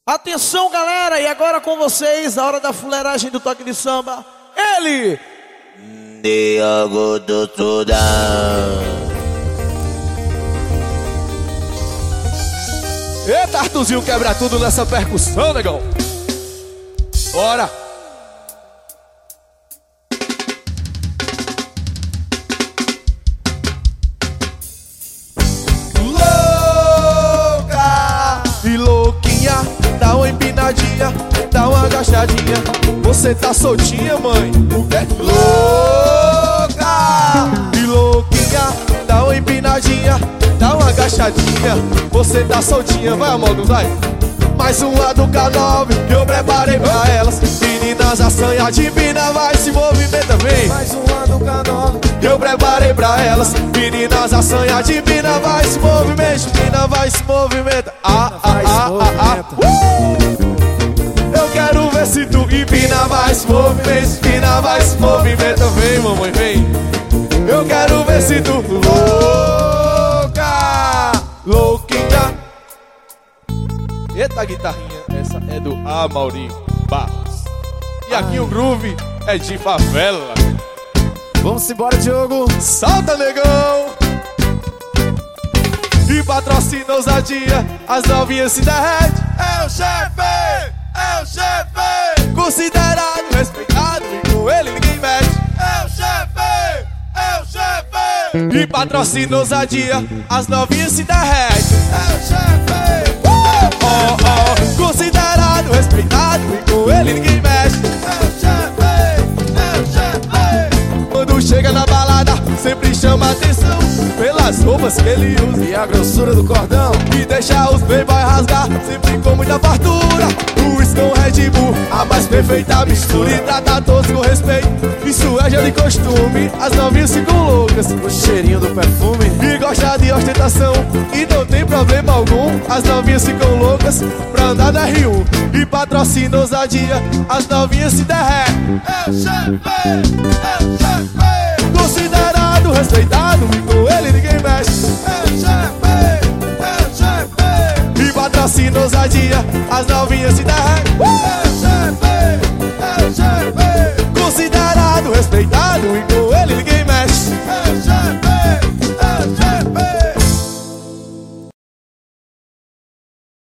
Atenção, galera, e agora com vocês, a hora da fuleiragem do toque de samba. Ele! Diogo do Sudão. Eita, Artuzinho quebra tudo nessa percussão, negão. Bora! Louca e louquinha, dá uma empinadinha, dá uma agachadinha. Você tá soltinha, mãe? O que é? Louca e louquinha, dá uma empinadinha, dá uma agachadinha. Você tá soltinha, vai, amor, vai. Mais uma do K9 que eu preparei pra elas. Meninas assanha divina, vai se movimenta, vem. Mais uma do K9 que eu preparei pra elas. Meninas assanha divina, vai se movimenta. Menina vai se movimenta. Eu quero ver se tu empina, vai se movimenta. Empina, vai se movimenta, vem, mamãe, vem. Eu quero ver se tu louca, louquinha. Eita, guitarrinha, essa é do Amaury Barros. E aqui o groove é de favela. Vamos embora, Diogo. Salta, negão. E patrocina ousadia, as novinhas se derrete. É o chefe, é o chefe. Considerado, respeitado, e com ele ninguém mexe. É o chefe, é o chefe. E patrocina ousadia, as novinhas se derrete. É o chefe. Considerado, respeitado, e com ele ninguém mexe. É o chefe, é o chefe. Quando chega na balada, sempre chama atenção pelas roupas que ele usa E a grossura do cordão e deixa os playboy rasgar, sempre com muita fartura. O uísque com Red Bull, a mais perfeita mistura. E trata todos com respeito, isso é já de costume. As novinhas ficam loucas, o cheirinho do perfume. e gosta de ostentação, e não tem problema algum. As novinhas ficam loucas pra andar na R1. E patrocina ousadia, as novinhas se derretem. É o chefe, é o chefe. Considerado, respeitado, e com ele ninguém mexe. É o chefe, é o chefe. E patrocina ousadia, as novinhas se derretem.